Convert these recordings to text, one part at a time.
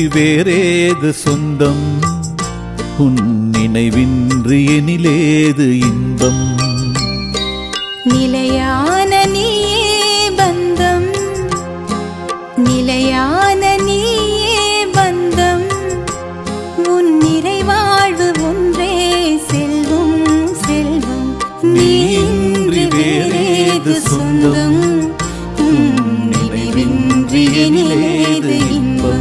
வேறேது சொந்தம், உன் நினைவின்றி எனிலேது இன்பம். நிலையான நீயே பந்தம், நிலையான நீயே பந்தம், உன் நிறைவாழ்வு ஒன்றே செல்வம் செல்வம். நீன்றி வேறேது சொந்தம், உன் நினைவின்றி எனிலேது இன்பம்.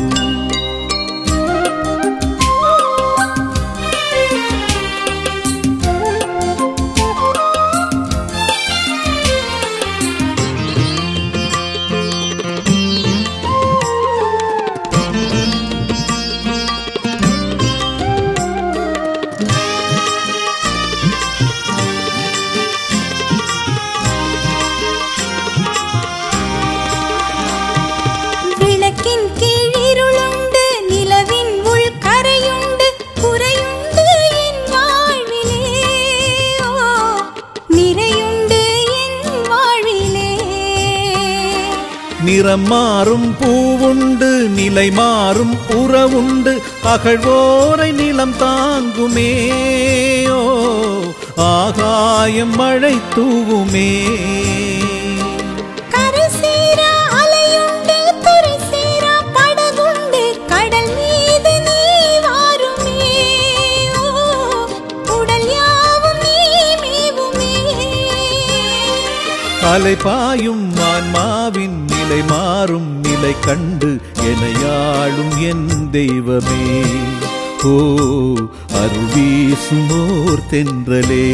நிறம் மாறும் பூவுண்டு, நிலை மாறும் உறவுண்டு, அகழ்வோரை நிலம் தாங்குமே, ஆகாயம் மழை தூவுமே. அலைபாயும் ஆன்மாவின் நிலை மாறும் நிலை கண்டு எனையாளும் என் தெய்வமே, ஓ அருள் வீசுமோர் தென்றலே.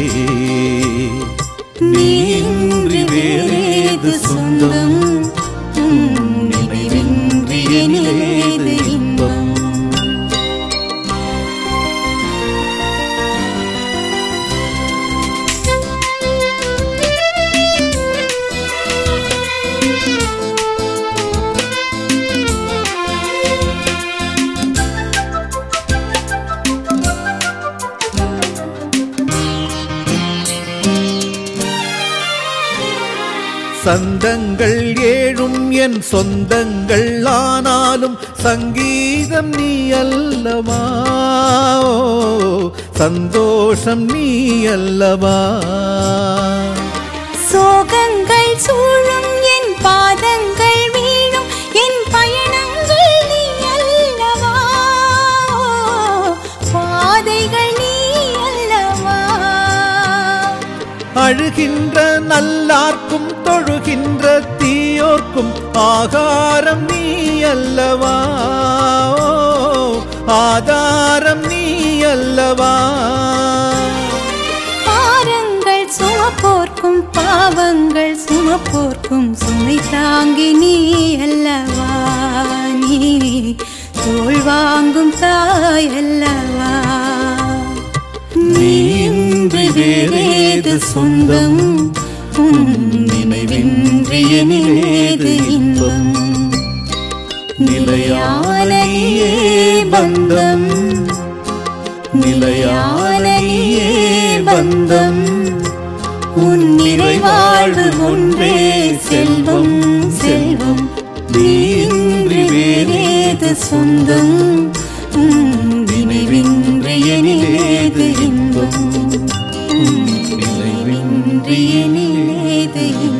நீன்றி வேறேது சொந்தம், நினைவின்றி எனிலேது இன்பம். சந்தங்கள் ஏழும் என் சொந்தங்கள் ஆனாலும் சங்கீதம் நீ அல்லவா, சந்தோஷம் நீ அல்லவா. சோகங்கள் சூழும் என் பாதங்கள் வீழும் என் பயணங்கள் நீ அல்லவா, பாதைகள் நீ அல்லவா. அழுகின்ற நல்லார்க்கும் தொழுகின்ற தீயோர்க்கும் ஆகாரம் நீ அல்லவா, ஆதாரம் நீ அல்லவா. பாரங்கள் சுமப்போர்க்கும் பாவங்கள் சுமப்போர்க்கும் சுமை தாங்கி நீ அல்லவா, நீ தோள் வாங்கும் தாய் அல்லவா. நீன்றி வேறேது சொந்தம், நினைவின்றி எனிலேது இன்பம். நிலையான நீயே பந்தம், நிலையான நீயே பந்தம், உன் நிறைவாழ்வு ஒன்றே செல்வம் செல்வம். நீன்றி வேறேது சொந்தம், நினைவின்றி எனிலேது இன்பம். நினைவின்றி எனிலேது